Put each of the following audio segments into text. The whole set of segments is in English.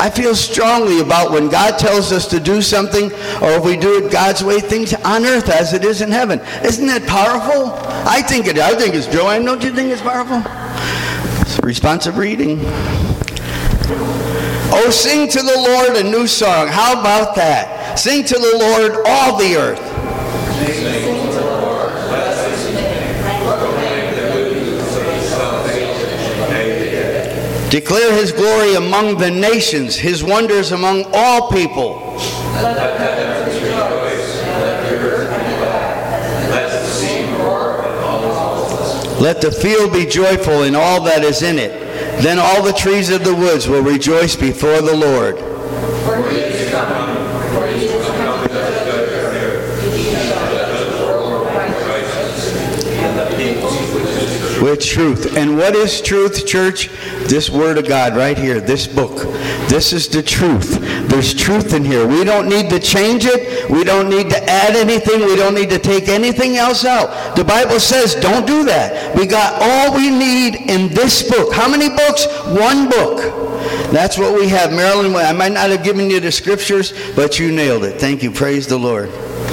I feel strongly about when God tells us to do something, or if we do it God's way, things on earth as it is in heaven. Isn't that powerful? I think it is. I think it's Joanne. Don't you think it's powerful? It's responsive reading. Oh, sing to the Lord a new song. How about that? Sing to the Lord, all the earth. Declare his glory among the nations, his wonders among all people. Let the field be joyful and all that is in it. Then all the trees of the woods will rejoice before the Lord. With truth. And what is truth, church? This Word of God right here, this book. This is the truth. There's truth in here. We don't need to change it. We don't need to add anything. We don't need to take anything else out. The Bible says don't do that. We got all we need in this book. How many books? One book. That's what we have. Marilyn, I might not have given you the scriptures, but you nailed it. Thank you. Praise the Lord.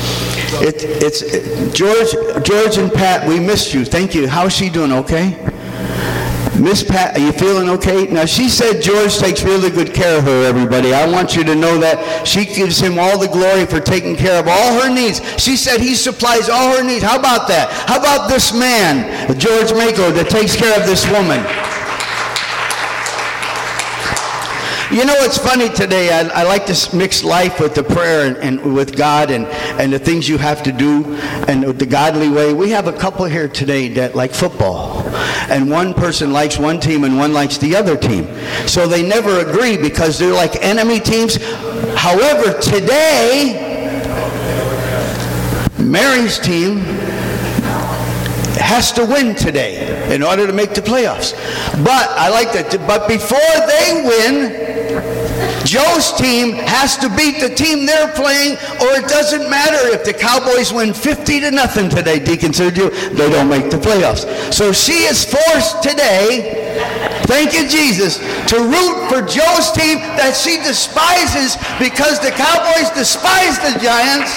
George and Pat, we missed you. Thank you. How's she doing? Okay? Miss Pat, are you feeling okay? Now, she said George takes really good care of her, everybody. I want you to know that. She gives him all the glory for taking care of all her needs. She said he supplies all her needs. How about that? How about this man, George Mako, that takes care of this woman? You know, it's funny today. I like to mix life with the prayer and with God and the things you have to do and the godly way. We have a couple here today that like football. And one person likes one team and one likes the other team. So they never agree because they're like enemy teams. However, today, Mary's team has to win today in order to make the playoffs. But I like that. But before they win, Joe's team has to beat the team they're playing, or it doesn't matter if the Cowboys win 50-0 today, Deacon Sergio, they don't make the playoffs. So she is forced today, thank you Jesus, to root for Joe's team that she despises because the Cowboys despise the Giants.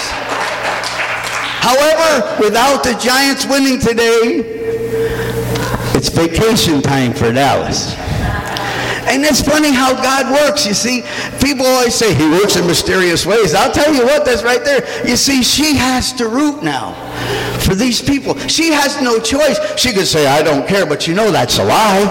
However, without the Giants winning today, it's vacation time for Dallas. And it's funny how God works, you see. People always say he works in mysterious ways. I'll tell you what, that's right there. You see, she has to root now for these people. She has no choice. She could say, I don't care, but you know that's a lie.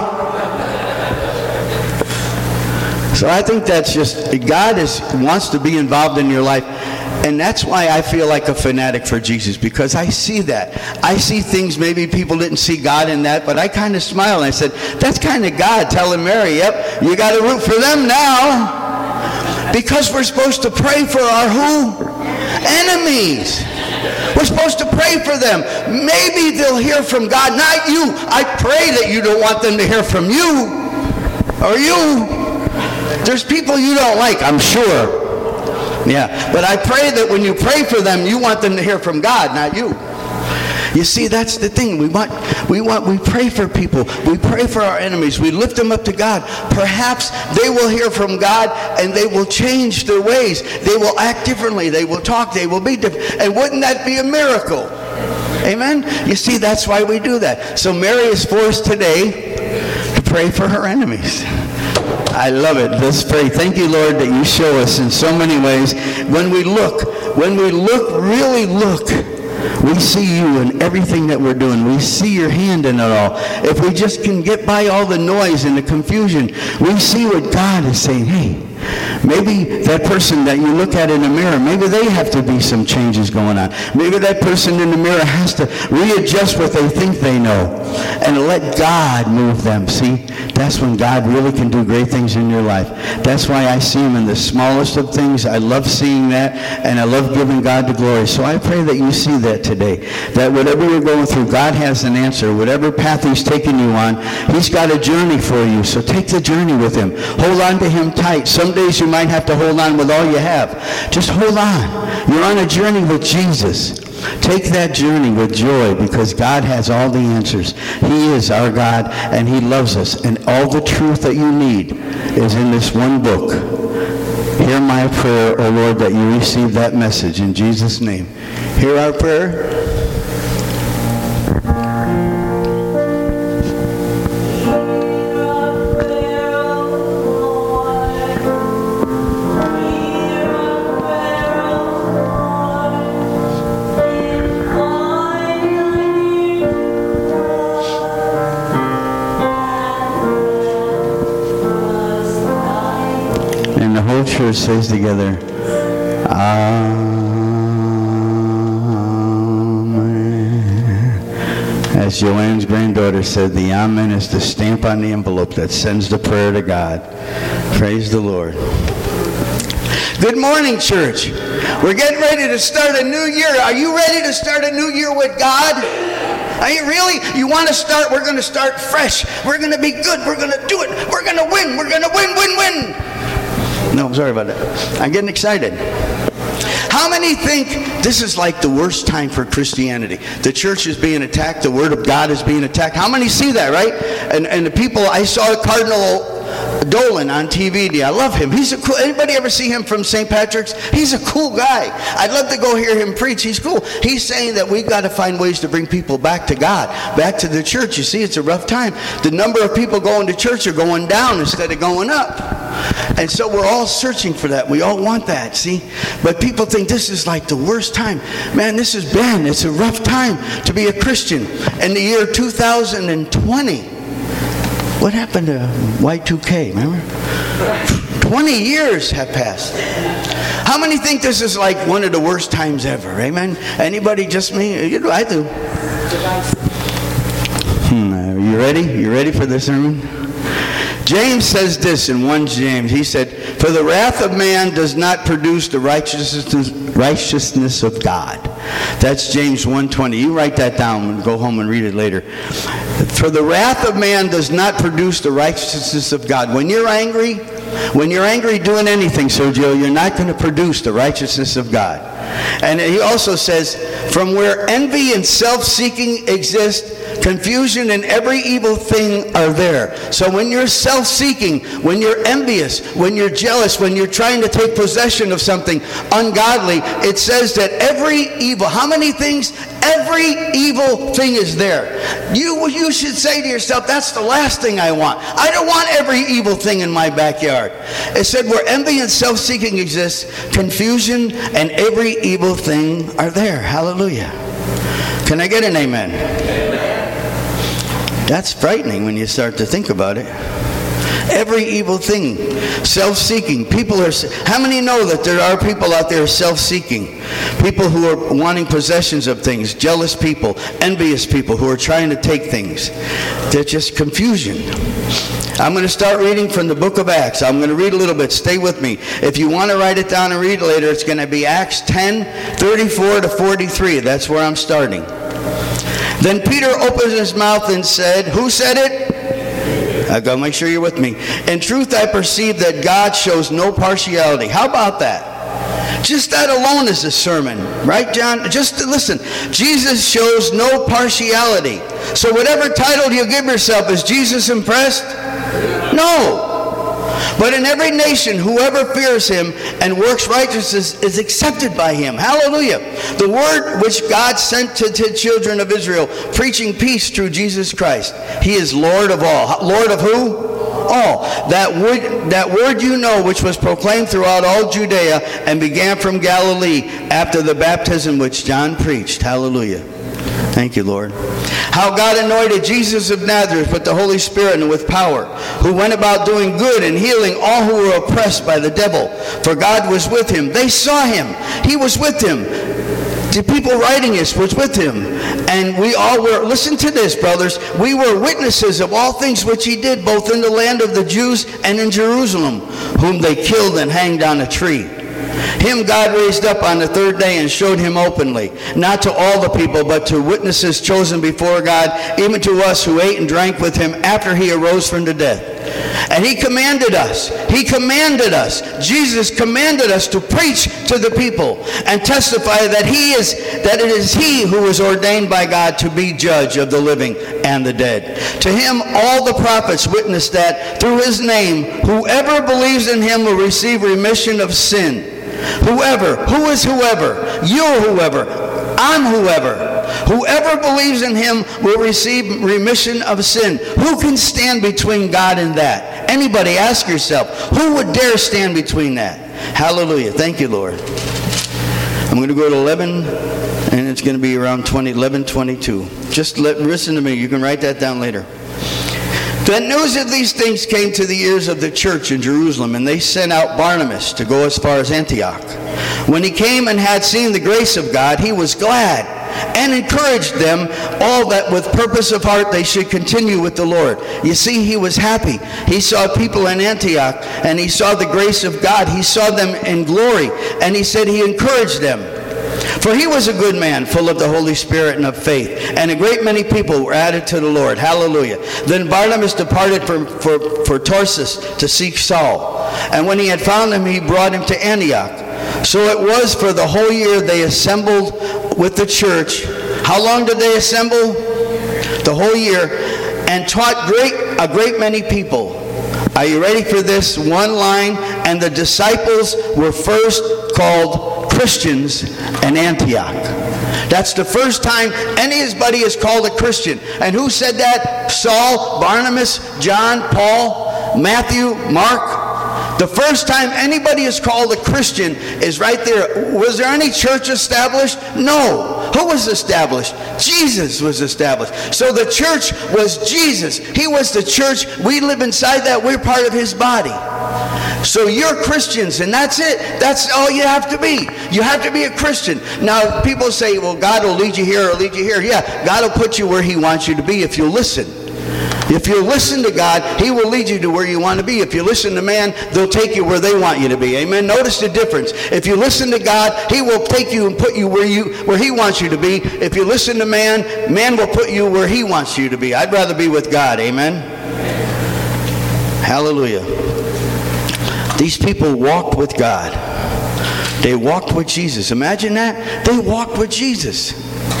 So I think that's just, God wants to be involved in your life. And that's why I feel like a fanatic for Jesus, because I see that. I see things maybe people didn't see God in that, but I kind of smile and I said, that's kind of God telling Mary, yep, you got to root for them now. Because we're supposed to pray for our who? Enemies. We're supposed to pray for them. Maybe they'll hear from God, not you. I pray that you don't want them to hear from you. Or you. There's people you don't like, I'm sure. Yeah, but I pray that when you pray for them, you want them to hear from God, not you. You see, that's the thing. We pray for people. We pray for our enemies. We lift them up to God. Perhaps they will hear from God and they will change their ways. They will act differently. They will talk. They will be different. And wouldn't that be a miracle? Amen? You see, that's why we do that. So Mary is forced today to pray for her enemies. I love it. Let's pray. Thank you, Lord, that you show us in so many ways. When we look, really look, we see you in everything that we're doing. We see your hand in it all. If we just can get by all the noise and the confusion, we see what God is saying. Hey, maybe that person that you look at in the mirror, maybe they have to be some changes going on. Maybe that person in the mirror has to readjust what they think they know and let God move them. See, that's when God really can do great things in your life. That's why I see him in the smallest of things. I love seeing that, and I love giving God the glory. So I pray that you see that today, that whatever you're going through, God has an answer. Whatever path he's taking you on, he's got a journey for you. So take the journey with him. Hold on to him tight. Some days you might have to hold on with all you have. Just hold on. You're on a journey with Jesus. Take that journey with joy because God has all the answers. He is our God and He loves us. And all the truth that you need is in this one book. Hear my prayer, O Lord, that you receive that message in Jesus' name. Hear our prayer. Church says together, Amen. As Joanne's granddaughter said, the Amen is the stamp on the envelope that sends the prayer to God. Praise the Lord. Good morning, church. We're getting ready to start a new year. Are you ready to start a new year with God? Are you really? You want to start? We're going to start fresh. We're going to be good. We're going to do it. We're going to win. We're going to win. No, I'm sorry about that. I'm getting excited. How many think this is like the worst time for Christianity? The church is being attacked. The Word of God is being attacked. How many see that, right? And the people, I saw Cardinal Dolan on TV. I love him. He's a cool. Anybody ever see him from St. Patrick's? He's a cool guy. I'd love to go hear him preach. He's cool. He's saying that we've got to find ways to bring people back to God, back to the church. You see, it's a rough time. The number of people going to church are going down instead of going up. And so we're all searching for that. We all want that, see? But people think this is like the worst time. Man, it's a rough time to be a Christian. In the year 2020, what happened to Y2K, remember? 20 years have passed. How many think this is like one of the worst times ever? Amen? Anybody, just me? I do. You ready? You ready for this sermon? James says this in 1 James. He said, for the wrath of man does not produce the righteousness of God. That's James 1:20. You write that down and go home and read it later. For the wrath of man does not produce the righteousness of God. When you're angry doing anything, Sergio, you're not going to produce the righteousness of God. And he also says, from where envy and self-seeking exist, confusion and every evil thing are there. So when you're self-seeking, when you're envious, when you're jealous, when you're trying to take possession of something ungodly, it says that every evil, how many things? Every evil thing is there. You should say to yourself, that's the last thing I want. I don't want every evil thing in my backyard. It said where envy and self-seeking exists, confusion and every evil thing are there. Hallelujah. Can I get an amen? That's frightening when you start to think about it. Every evil thing, self-seeking. How many know that there are people out there self-seeking? People who are wanting possessions of things, jealous people, envious people who are trying to take things. They're just confusion. I'm going to start reading from the book of Acts. I'm going to read a little bit. Stay with me. If you want to write it down and read it later, it's going to be Acts 10:34-43. That's where I'm starting. Then Peter opened his mouth and said, who said it? I've got to make sure you're with me. In truth, I perceive that God shows no partiality. How about that? Just that alone is a sermon. Right, John? Just listen. Jesus shows no partiality. So whatever title you give yourself, is Jesus impressed? No. But in every nation, whoever fears him and works righteousness is accepted by him. Hallelujah. The word which God sent to the children of Israel, preaching peace through Jesus Christ. He is Lord of all. Lord of who? All. That word you know, which was proclaimed throughout all Judea and began from Galilee after the baptism which John preached. Hallelujah. Thank you, Lord. How God anointed Jesus of Nazareth with the Holy Spirit and with power, who went about doing good and healing all who were oppressed by the devil. For God was with him. They saw him. He was with them. The people writing this was with him. And we all were, listen to this, brothers, we were witnesses of all things which he did, both in the land of the Jews and in Jerusalem, whom they killed and hanged on a tree. Him God raised up on the third day and showed him openly, not to all the people, but to witnesses chosen before God, even to us who ate and drank with him after he arose from the dead. And he commanded us. Jesus commanded us to preach to the people and testify that it is he who is ordained by God to be judge of the living and the dead. To him all the prophets witness that through his name whoever believes in him will receive remission of sin. Whoever, who is whoever? You're whoever. I'm whoever. Whoever believes in him will receive remission of sin. Who can stand between God and that? Anybody, ask yourself, who would dare stand between that? Hallelujah. Thank you, Lord. I'm going to go to 11, and it's going to be around 11:22. Just listen to me. You can write that down later. The news of these things came to the ears of the church in Jerusalem, and they sent out Barnabas to go as far as Antioch. When he came and had seen the grace of God, he was glad and encouraged them all that with purpose of heart they should continue with the Lord. You see, he was happy. He saw people in Antioch, and he saw the grace of God. He saw them in glory, and he said he encouraged them. For he was a good man, full of the Holy Spirit and of faith, and a great many people were added to the Lord. Hallelujah. Then Barnabas departed for Tarsus to seek Saul, and when he had found him, he brought him to Antioch. So it was for the whole year they assembled with the church. How long did they assemble? The whole year, and taught a great many people. Are you ready for this? One line, and the disciples were first called Christians in Antioch. That's the first time anybody is called a Christian. And who said that? Saul, Barnabas, John, Paul, Matthew, Mark. The first time anybody is called a Christian is right there. Was there any church established? No. Who was established? Jesus was established. So the church was Jesus. He was the church. We live inside that. We're part of his body. So you're Christians, and that's it. That's all you have to be. You have to be a Christian. Now, people say, well, God will lead you here or lead you here. Yeah, God will put you where he wants you to be if you listen. If you listen to God, he will lead you to where you want to be. If you listen to man, they'll take you where they want you to be. Amen? Notice the difference. If you listen to God, he will take you and put you where he wants you to be. If you listen to man, man will put you where he wants you to be. I'd rather be with God. Amen? Hallelujah. These people walked with God. They walked with Jesus. Imagine that. They walked with Jesus.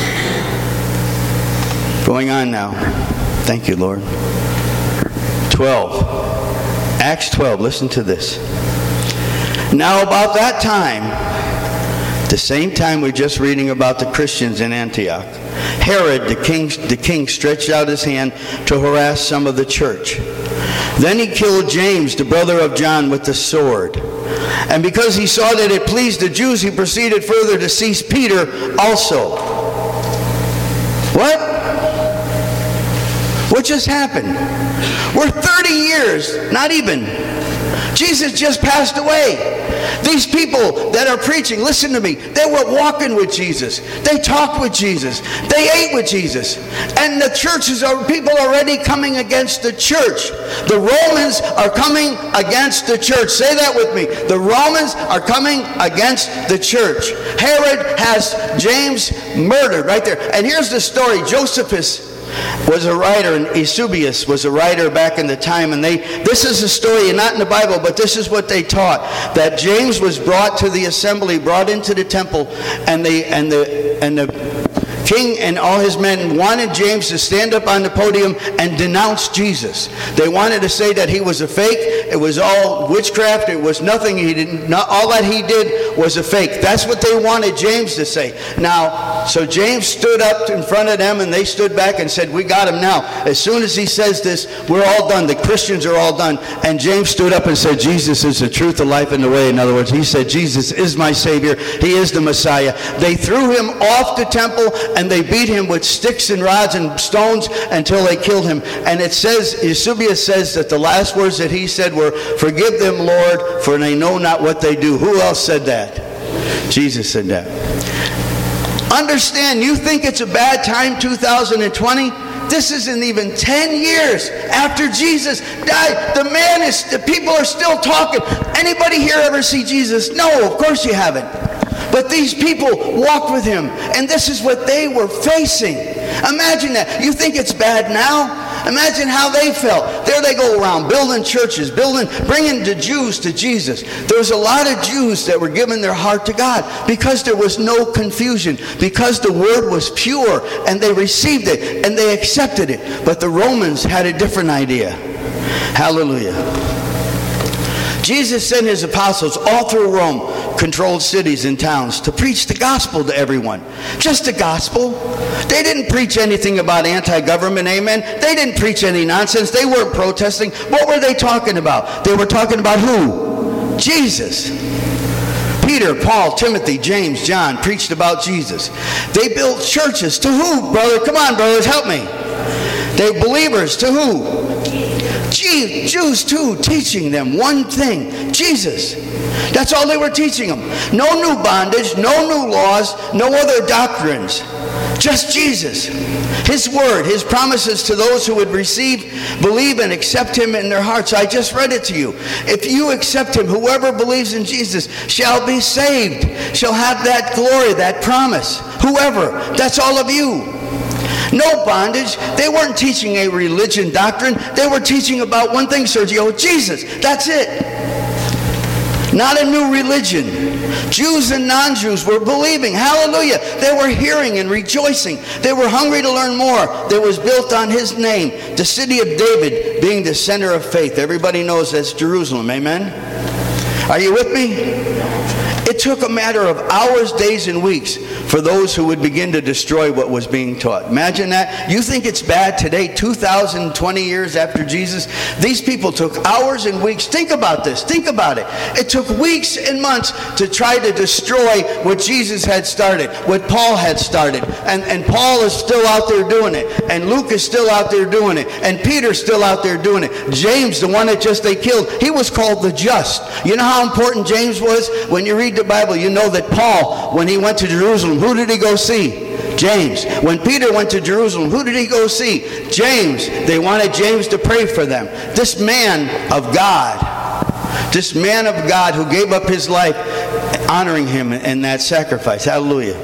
Going on now. Thank you, Lord. 12. Acts 12. Listen to this. Now about that time, the same time we're just reading about the Christians in Antioch, Herod, the king stretched out his hand to harass some of the church. Then he killed James, the brother of John, with the sword. And because he saw that it pleased the Jews, he proceeded further to seize Peter also. What? What just happened? We're 30 years, not even. Jesus just passed away. These people that are preaching, listen to me, they were walking with Jesus. They talked with Jesus. They ate with Jesus. And the churches are, people are already coming against the church. The Romans are coming against the church. Say that with me. The Romans are coming against the church. Herod has James murdered right there. And here's the story. Josephus was a writer, and Eusebius was a writer back in the time, and this is a story, not in the Bible, but this is what they taught, that James was brought to the assembly, brought into the temple, and the king and all his men wanted James to stand up on the podium and denounce Jesus. They wanted to say that he was a fake. It was all witchcraft. It was nothing. All that he did was a fake. That's what they wanted James to say. Now, so James stood up in front of them, and they stood back and said, we got him now. As soon as he says this, we're all done. The Christians are all done. And James stood up and said, Jesus is the truth, the life, and the way. In other words, he said, Jesus is my Savior. He is the Messiah. They threw him off the temple, and they beat him with sticks and rods and stones until they killed him. And it says, Eusebius says that the last words that he said were, forgive them, Lord, for they know not what they do. Who else said that? Jesus said that. Understand, you think it's a bad time, 2020? This isn't even 10 years after Jesus died. The people are still talking. Anybody here ever see Jesus? No, of course you haven't. But these people walked with him, and this is what they were facing. Imagine that. You think it's bad now? Imagine how they felt. There they go around building churches, bringing the Jews to Jesus. There was a lot of Jews that were giving their heart to God because there was no confusion, because the word was pure, and they received it, and they accepted it. But the Romans had a different idea. Hallelujah. Jesus sent his apostles all through Rome, controlled cities and towns, to preach the gospel to everyone. Just the gospel. They didn't preach anything about anti-government, amen? They didn't preach any nonsense. They weren't protesting. What were they talking about? They were talking about who? Jesus. Peter, Paul, Timothy, James, John preached about Jesus. They built churches. To who, brother? Come on, brothers, help me. They believers. To who? Jews too, teaching them one thing, Jesus. That's all they were teaching them. No new bondage, no new laws, no other doctrines. Just Jesus. His word, his promises to those who would believe and accept him in their hearts. I just read it to you. If you accept him, whoever believes in Jesus shall be saved, shall have that glory, that promise. Whoever, that's all of you. No bondage. They weren't teaching a religion doctrine. They were teaching about one thing, Sergio, Jesus. That's it. Not a new religion. Jews and non-Jews were believing. Hallelujah. They were hearing and rejoicing. They were hungry to learn more. That was built on his name. The city of David being the center of faith. Everybody knows that's Jerusalem. Amen? Are you with me? It took a matter of hours, days, and weeks for those who would begin to destroy what was being taught. Imagine that. You think it's bad today, 2,020 years after Jesus? These people took hours and weeks. Think about this. Think about it. It took weeks and months to try to destroy what Jesus had started, what Paul had started. And Paul is still out there doing it. And Luke is still out there doing it. And Peter's still out there doing it. James, the one that just they killed, he was called the just. You know how important James was? When you read the Bible, you know that Paul, when he went to Jerusalem, who did he go see? James. When Peter went to Jerusalem, who did he go see? James. They wanted James to pray for them. This man of God who gave up his life honoring him in that sacrifice. Hallelujah.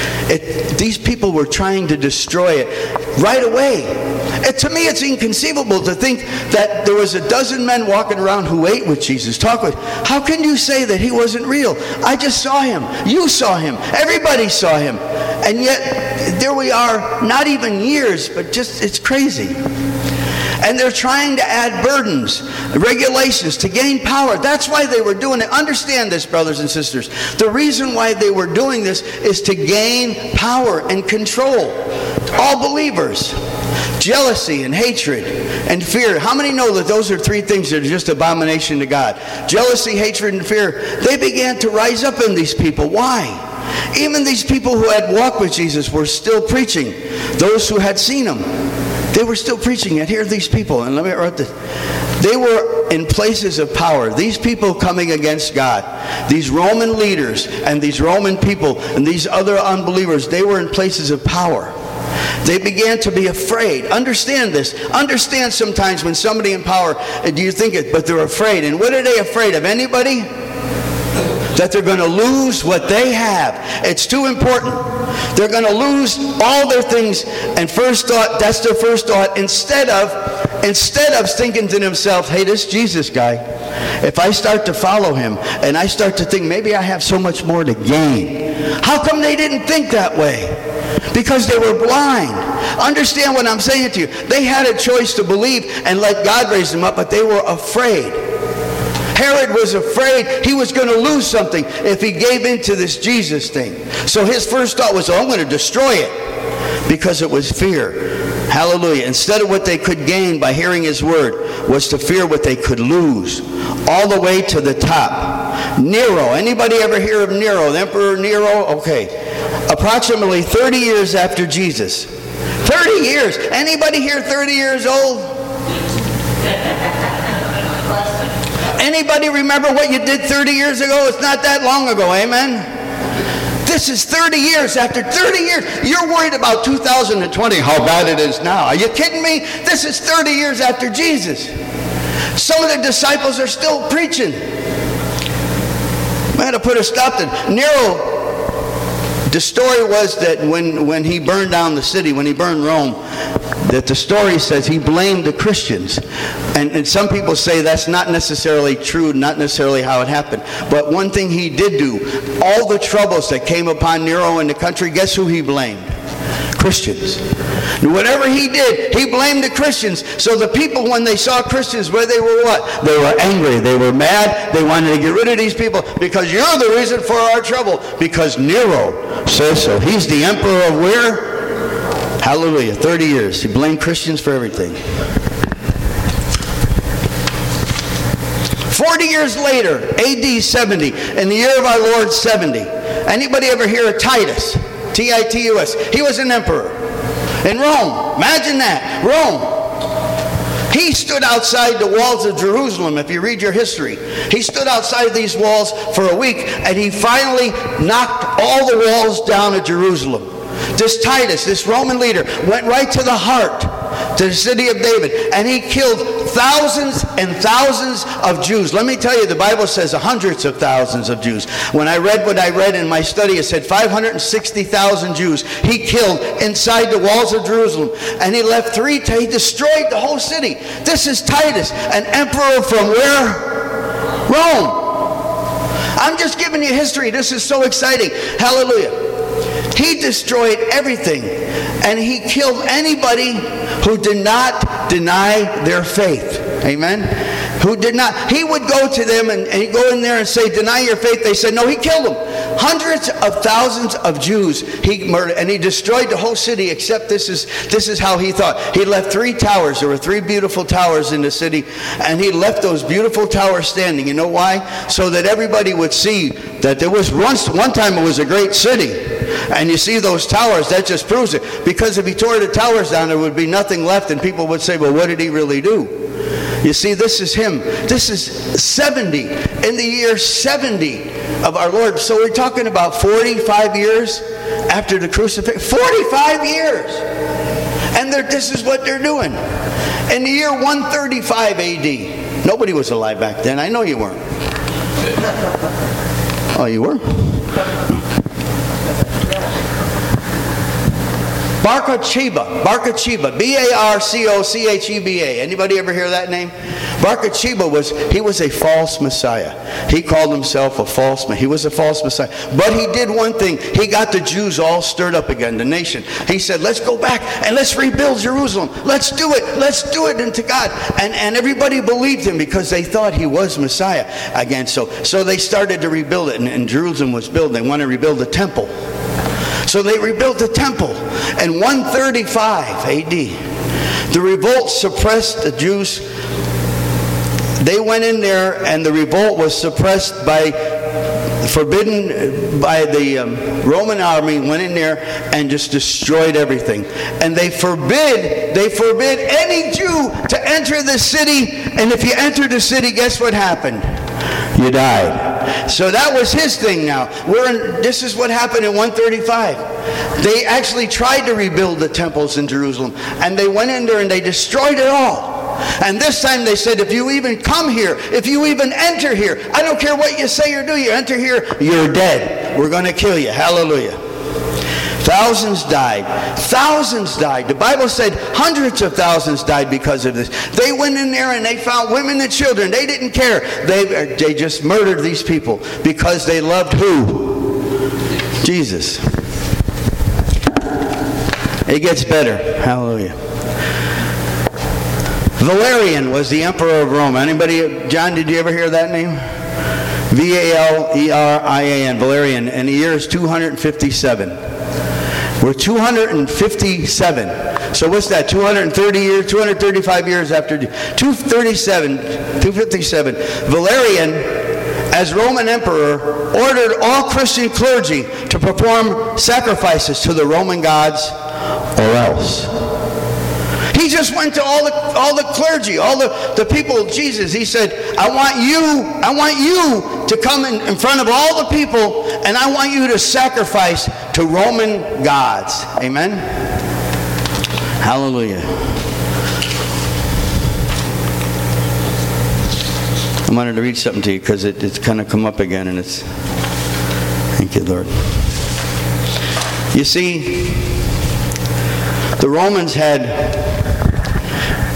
These people were trying to destroy it right away. To me, it's inconceivable to think that there was a dozen men walking around who ate with Jesus, talked with. How can you say that he wasn't real? I just saw him. You saw him. Everybody saw him. And yet, there we are, not even years, but just, it's crazy. And they're trying to add burdens, regulations to gain power. That's why they were doing it. Understand this, brothers and sisters. The reason why they were doing this is to gain power and control. All believers. Jealousy and hatred and fear. How many know that those are three things that are just abomination to God? Jealousy, hatred, and fear. They began to rise up in these people. Why? Even these people who had walked with Jesus were still preaching. Those who had seen him, they were still preaching. And here are these people. And let me write this. They were in places of power. These people coming against God, these Roman leaders and these Roman people and these other unbelievers, they were in places of power. They began to be afraid. Understand this. Understand sometimes when somebody in power, do you think it, but they're afraid. And what are they afraid of? Anybody? That they're going to lose what they have. It's too important. They're going to lose all their things. And first thought, that's their first thought. Instead of thinking to themselves, hey, this Jesus guy, if I start to follow him and I start to think maybe I have so much more to gain. How come they didn't think that way? Because they were blind. Understand what I'm saying to you. They had a choice to believe and let God raise them up, but they were afraid. Herod was afraid he was going to lose something if he gave in to this Jesus thing. So his first thought was, I'm going to destroy it, because it was fear. Hallelujah. Instead of what they could gain by hearing his word, was to fear what they could lose. All the way to the top. Nero. Anybody ever hear of Nero? The Emperor Nero? Okay. Approximately 30 years after Jesus. 30 years. Anybody here 30 years old? Anybody remember what you did 30 years ago? It's not that long ago, amen? This is 30 years. After 30 years, you're worried about 2020, how bad it is now. Are you kidding me? This is 30 years after Jesus. Some of the disciples are still preaching. I had to put a stop to Nero. The story was that when he burned down the city, when he burned Rome, that the story says he blamed the Christians. And some people say that's not necessarily true, not necessarily how it happened. But one thing he did do, all the troubles that came upon Nero in the country, guess who he blamed? Christians. Whatever he did, he blamed the Christians. So the people, when they saw Christians, where they were what? They were angry. They were mad. They wanted to get rid of these people because you're the reason for our trouble. Because Nero says so. He's the emperor of where? Hallelujah. 30 years. He blamed Christians for everything. 40 years later, AD 70, in the year of our Lord 70. Anybody ever hear of Titus? Titus. He was an emperor in Rome. Imagine that. Rome. He stood outside the walls of Jerusalem, if you read your history. He stood outside these walls for a week, and he finally knocked all the walls down of Jerusalem. This Titus, this Roman leader, went right to the heart, to the city of David, and he killed thousands and thousands of Jews. Let me tell you, the Bible says hundreds of thousands of Jews. When I read what I read in my study, it said 560,000 Jews he killed inside the walls of Jerusalem. And he he destroyed the whole city. This is Titus, an emperor from where? Rome. I'm just giving you history. This is so exciting. Hallelujah. He destroyed everything, and he killed anybody who did not deny their faith. Amen? Who did not. He would go to them and he'd go in there and say, deny your faith. They said, no, he killed them. Hundreds of thousands of Jews he murdered, and he destroyed the whole city, except this is how he thought. He left 3 towers. There were 3 beautiful towers in the city, and he left those beautiful towers standing. You know why? So that everybody would see that there was one time it was a great city. And you see those towers, that just proves it. Because if he tore the towers down, there would be nothing left, and people would say, well, what did he really do? You see, this is him. This is 70, in the year 70 of our Lord. So we're talking about 45 years after the crucifixion. 45 years! And this is what they're doing. In the year 135 AD. Nobody was alive back then. I know you weren't. Oh, you were? Bar Kokhba, B-A-R-C-O-C-H-E-B-A. Anybody ever hear that name? Bar Kokhba was a false Messiah. He called himself a false man. He was a false Messiah. But he did one thing. He got the Jews all stirred up again, the nation. He said, let's go back and let's rebuild Jerusalem. Let's do it. Let's do it unto God. And everybody believed him because they thought he was Messiah again. So they started to rebuild it, and Jerusalem was built. They want to rebuild the temple. So they rebuilt the temple in 135 AD. The revolt suppressed the Jews. They went in there, and the revolt was suppressed forbidden by the Roman army, went in there and just destroyed everything. And they forbid any Jew to enter the city. And if you entered the city, guess what happened? You died. So that was his thing now. This is what happened in 135. They actually tried to rebuild the temples in Jerusalem, and they went in there and they destroyed it all. And this time they said, if you even come here, if you even enter here, I don't care what you say or do, you enter here, you're dead. We're going to kill you. Hallelujah. Thousands died. Thousands died. The Bible said hundreds of thousands died because of this. They went in there and they found women and children. They didn't care. They just murdered these people because they loved who? Jesus. It gets better. Hallelujah. Valerian was the emperor of Rome. Anybody, John, did you ever hear that name? Valerian. Valerian. And the year is 257. We're 257. So what's that? 230 years, 235 years after 257. Valerian, as Roman emperor, ordered all Christian clergy to perform sacrifices to the Roman gods, or else. He just went to all the clergy, all the people of Jesus. He said, I want you to come in front of all the people, and I want you to sacrifice to Roman gods. Amen? Hallelujah. I wanted to read something to you because it's kind of come up again, and it's... Thank you, Lord. You see, the Romans had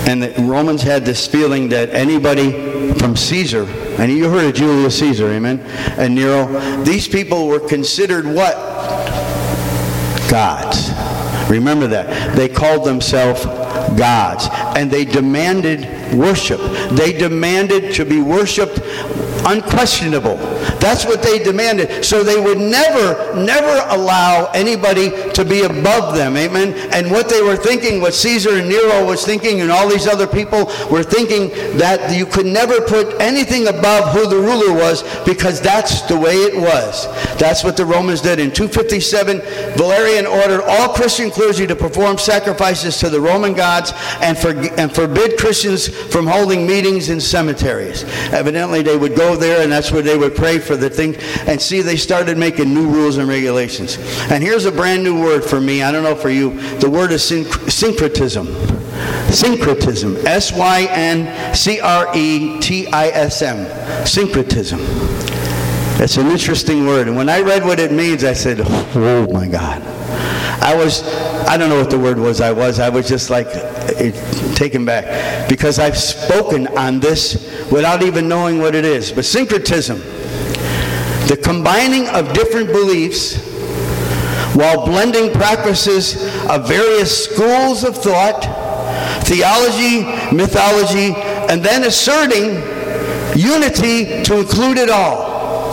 And the Romans had this feeling that anybody from Caesar, and you heard of Julius Caesar, amen, and Nero, these people were considered what? Gods. Remember that. They called themselves gods. And they demanded worship. They demanded to be worshipped unquestionable. That's what they demanded. So they would never allow anybody to be above them. Amen. And what they were thinking, what Caesar and Nero was thinking, and all these other people were thinking, that you could never put anything above who the ruler was, because that's the way it was. That's what the Romans did. In 257, Valerian ordered all Christian clergy to perform sacrifices to the Roman gods and forbid Christians from holding meetings in cemeteries. Evidently, they would go there, and that's where they would pray for the thing. And see, they started making new rules and regulations. And here's a brand new word for me. I don't know for you. The word is syncretism. Syncretism. S-Y-N-C-R-E-T-I-S-M. Syncretism. It's an interesting word. And when I read what it means, I said, oh my God. I don't know what the word was. I was just like taken back, because I've spoken on this without even knowing what it is. But syncretism, the combining of different beliefs while blending practices of various schools of thought, theology, mythology, and then asserting unity to include it all.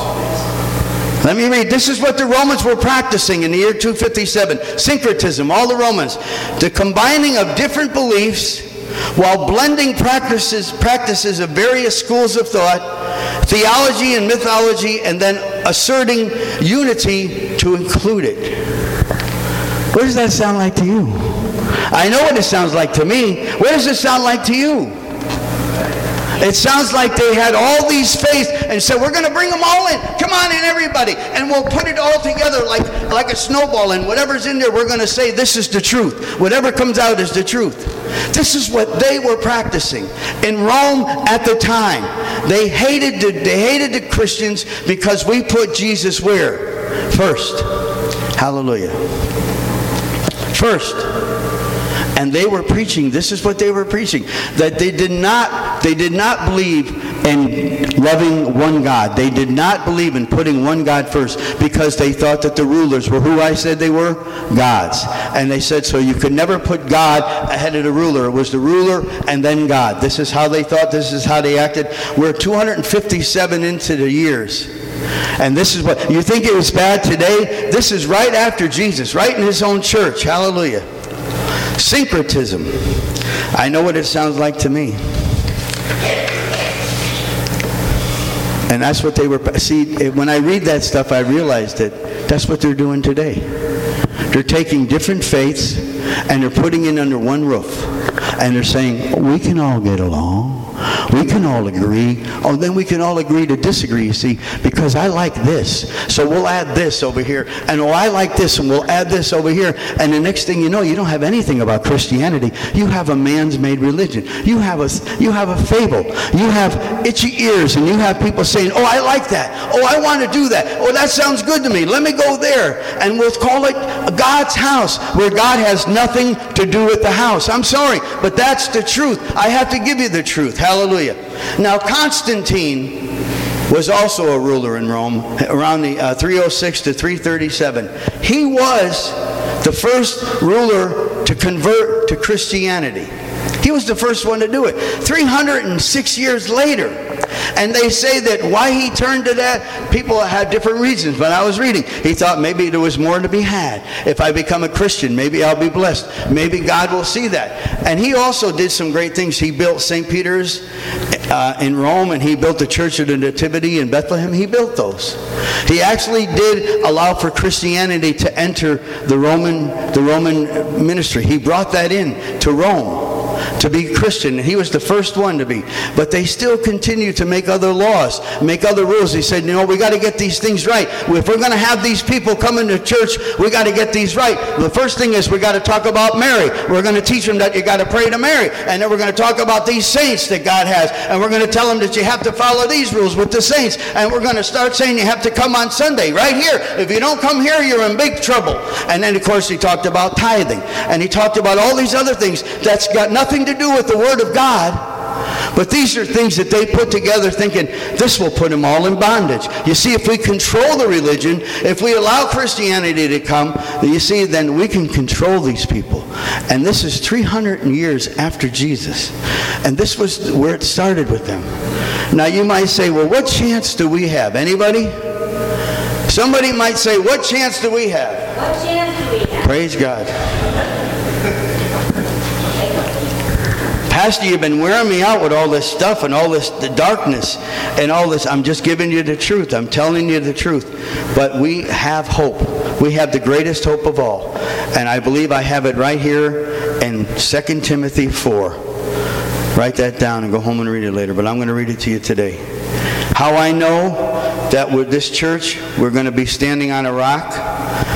Let me read. This is what the Romans were practicing in the year 257. Syncretism, all the Romans. The combining of different beliefs while blending practices of various schools of thought, theology and mythology, and then asserting unity to include it. What does that sound like to you? I know what it sounds like to me. What does it sound like to you? It sounds like they had all these faiths and said, we're going to bring them all in. Come on in, everybody. And we'll put it all together like a snowball. And whatever's in there, we're going to say, this is the truth. Whatever comes out is the truth. This is what they were practicing. In Rome at the time, they hated the Christians because we put Jesus where? First. Hallelujah. First. And they were preaching, this is what they were preaching, that they did not believe in loving one God. They did not believe in putting one God first, because they thought that the rulers were who I said they were? Gods. And they said, so you could never put God ahead of the ruler. It was the ruler and then God. This is how they thought, this is how they acted. We're 257 into the years. And this is what, you think it was bad today? This is right after Jesus, right in his own church. Hallelujah. Syncretism. I know what it sounds like to me. And that's what they were. See, when I read that stuff, I realize that that's what they're doing today. They're taking different faiths and they're putting it under one roof. And they're saying, we can all get along. We can all agree. Oh, then we can all agree to disagree, you see, because I like this. So we'll add this over here. And oh, I like this, and we'll add this over here. And the next thing you know, you don't have anything about Christianity. You have a man's made religion. You have a fable. You have itchy ears, and you have people saying, oh, I like that. Oh, I want to do that. Oh, that sounds good to me. Let me go there. And we'll call it God's house, where God has nothing to do with the house. I'm sorry, but that's the truth. I have to give you the truth. Hallelujah. Now, Constantine was also a ruler in Rome around the 306 to 337. He was the first ruler to convert to Christianity. He was the first one to do it. 306 years later. And they say that why he turned to that, people had different reasons. But I was reading, he thought maybe there was more to be had. If I become a Christian, maybe I'll be blessed. Maybe God will see that. And he also did some great things. He built St. Peter's in Rome, and he built the Church of the Nativity in Bethlehem. He built those. He actually did allow for Christianity to enter the Roman ministry. He brought that in to Rome, to be Christian. He was the first one to be. But they still continue to make other laws, make other rules. He said, we got to get these things right. If we're going to have these people come into church, we got to get these right. The first thing is we got to talk about Mary. We're going to teach them that you got to pray to Mary. And then we're going to talk about these saints that God has. And we're going to tell them that you have to follow these rules with the saints. And we're going to start saying you have to come on Sunday, right here. If you don't come here, you're in big trouble. And then, of course, he talked about tithing. And he talked about all these other things that's got nothing nothing to do with the Word of God. But these are things that they put together thinking, this will put them all in bondage. You see, if we control the religion, if we allow Christianity to come, you see, then we can control these people. And this is 300 years after Jesus. And this was where it started with them. Now you might say, well, what chance do we have? Anybody? Somebody might say, what chance do we have? What chance do we have? Praise God. Pastor, you've been wearing me out with all this stuff and all this the darkness and all this. I'm just giving you the truth. I'm telling you the truth. But we have hope. We have the greatest hope of all. And I believe I have it right here in 2 Timothy 4. Write that down and go home and read it later. But I'm going to read it to you today. How I know that with this church, we're going to be standing on a rock.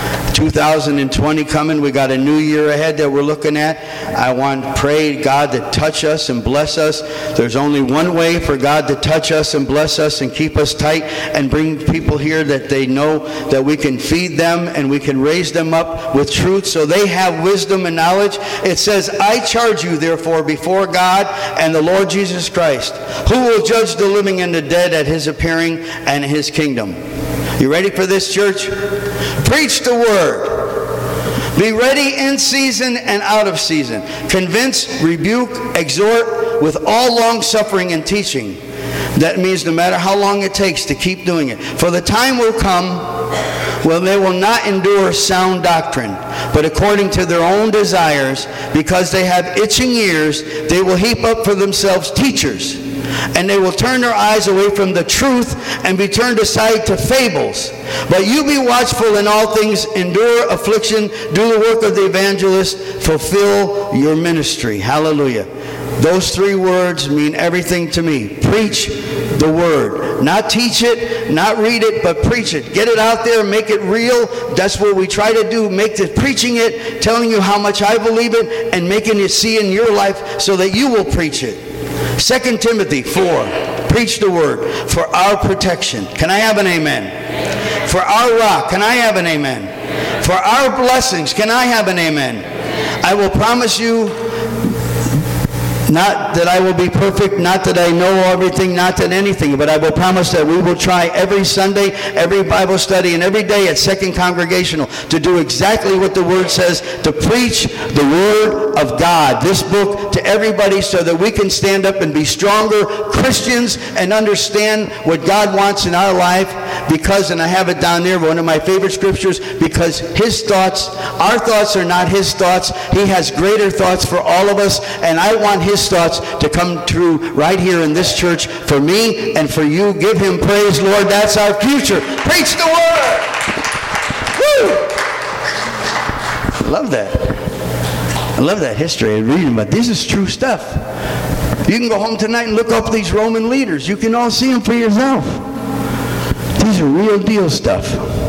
2020 coming. We got a new year ahead that we're looking at. I want to pray God to touch us and bless us. There's only one way for God to touch us and bless us and keep us tight and bring people here that they know that we can feed them and we can raise them up with truth so they have wisdom and knowledge. It says, I charge you therefore before God and the Lord Jesus Christ, who will judge the living and the dead at his appearing and his kingdom. You ready for this, church? Preach the word. Be ready in season and out of season. Convince, rebuke, exhort with all long suffering and teaching. That means no matter how long it takes to keep doing it. For the time will come when they will not endure sound doctrine, but according to their own desires, because they have itching ears, they will heap up for themselves teachers. And they will turn their eyes away from the truth and be turned aside to fables. But you be watchful in all things, endure affliction, do the work of the evangelist, fulfill your ministry. Hallelujah. Those three words mean everything to me. Preach the word. Not teach it, not read it, but preach it. Get it out there, make it real. That's what we try to do. Make the preaching it, telling you how much I believe it, and making it see in your life so that you will preach it. 2 Timothy 4, preach the word for our protection. Can I have an amen? For our rock, can I have an amen? For our blessings, can I have an amen? I will promise you, not that I will be perfect, not that I know everything, not that anything, but I will promise that we will try every Sunday, every Bible study, and every day at Second Congregational to do exactly what the Word says, to preach the Word of God, this book, to everybody so that we can stand up and be stronger Christians and understand what God wants in our life because, and I have it down there, one of my favorite scriptures, because His thoughts, our thoughts are not His thoughts. He has greater thoughts for all of us, and I want His thoughts to come true right here in this church for me and for you. Give Him praise, Lord. That's our future. Preach the word. Woo! I love that. I love that history and reading, but this is true stuff. You can go home tonight and look up these Roman leaders. You can all see them for yourself. These are real deal stuff.